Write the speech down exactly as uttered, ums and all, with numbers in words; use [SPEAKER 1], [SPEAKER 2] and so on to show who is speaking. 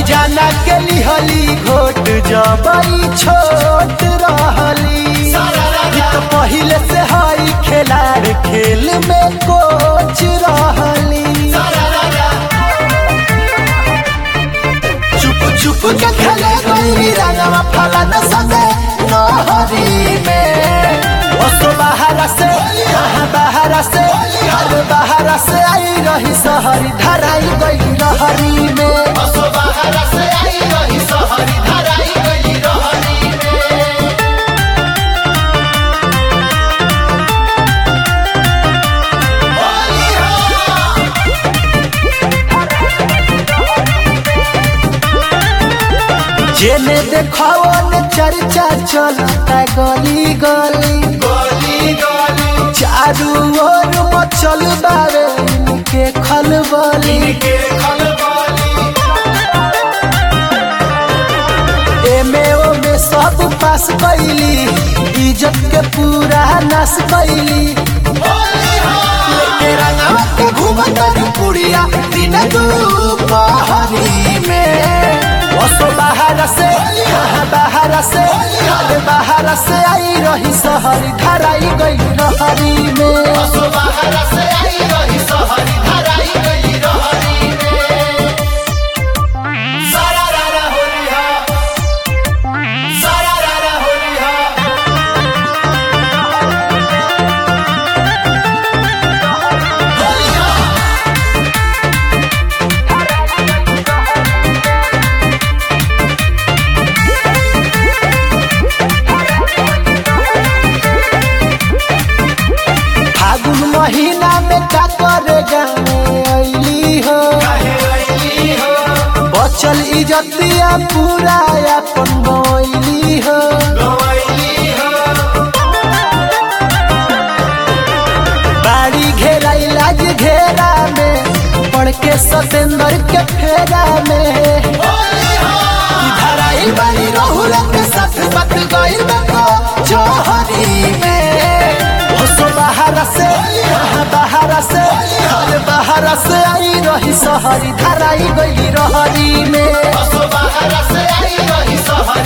[SPEAKER 1] जाना के लिहली घोट जबई छोट रहली तो पहले से हाई खिलाड़ खेल में कोच रहली चुप चुप के खेले गई रंगवा फलन सदे नहरी में ओसो बाहर से बाहर से हर बाहर से आई रही सहरी धराई गई रहरी में ओसो बाहर से आई रही सहरी धराई गई रहरी में जेने देखाओ ने चर्चा चलता गली गली गली गली चारू ओर मचल बावे इनके खलबली इनके खलबली एमे ओ में सब पास कैली इज्जत के पूरा नाश कैली लेके रंगवा के घूमत पुड़िया दिन दुपहरी में ओसो बाहर से बाहर से बाहर से आई रही सहरी धराई गई रहरी में ओसो बाहर से आई रही सहरी धराई गई रहरी में सारा रारा होली हा सारा रारा होली महीना में का करे गाने अइली हो बचल इज्जतिया पूरा अपन गइली हो बाड़ी घेरा इलाज घेरा में पढ़ के सतेंद्र के फेरा में धराई बाड़ी रहुल के साथ बात गइल जोहरी में बाहर से बाहर से बाहर से आई रही सहरी धराई गई रहरी में बाहर से आई रही सहरी